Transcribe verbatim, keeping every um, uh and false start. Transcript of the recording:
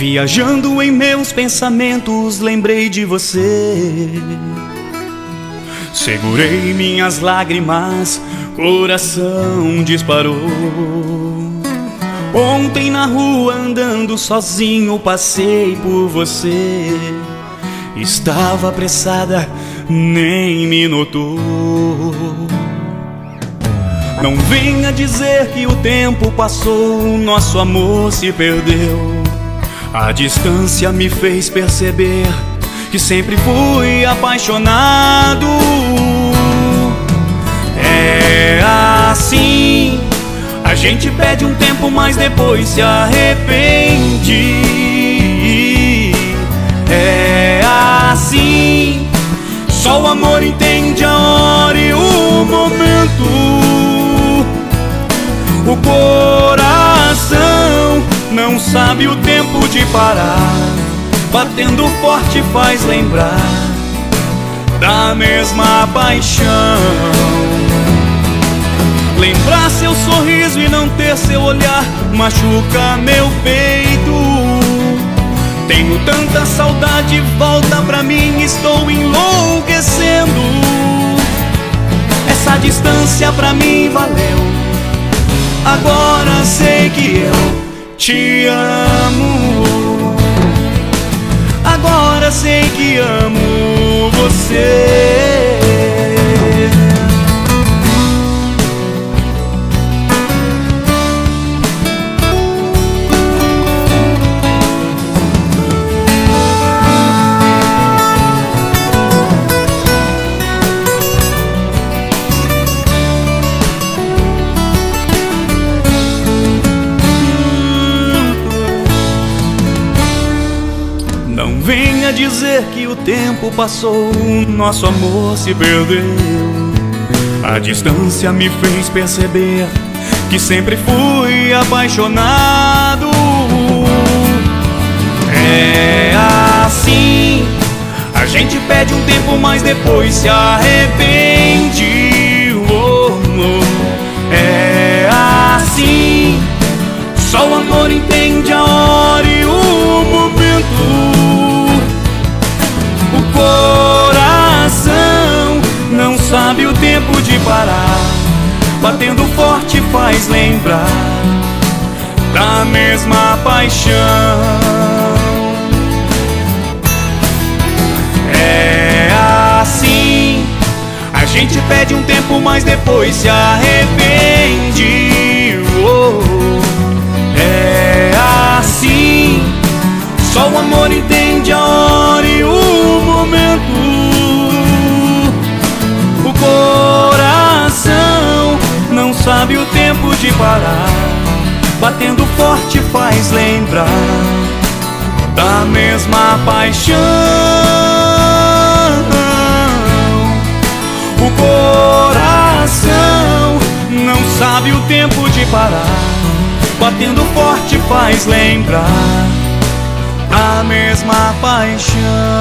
Viajando em meus pensamentos, lembrei de você. Segurei minhas lágrimas, coração disparou. Ontem na rua andando sozinho, passei por você. Estava apressada, nem me notou. Não venha dizer que o tempo passou, nosso amor se perdeu. A distância me fez perceber que sempre fui apaixonado. É assim, a gente pede um tempo, mas depois se arrepende. É assim, só o amor entende a hora e o momento. O coração não sabe o tempo de parar, batendo forte faz lembrar da mesma paixão. Lembrar seu sorriso e não ter seu olhar machuca meu peito. Tenho tanta saudade, volta pra mim, estou enlouquecendo. Essa distância pra mim valeu. Agora sei que eu te amo. Agora sei que amo você. Não venha dizer que o tempo passou, nosso amor se perdeu. A distância me fez perceber que sempre fui apaixonado. É assim, a gente pede um tempo, mas depois se arrepende. Oh, oh. É assim, só o amor entende a hora e o momento. O coração não sabe o tempo de parar, batendo forte faz lembrar da mesma paixão. É assim, a gente pede um tempo, mas depois se arrepende. Oh, é assim, só o amor entende a hora e o momento. O coração não sabe o tempo de parar, batendo forte faz lembrar da mesma paixão. O coração não sabe o tempo de parar, batendo forte faz lembrar a mesma paixão.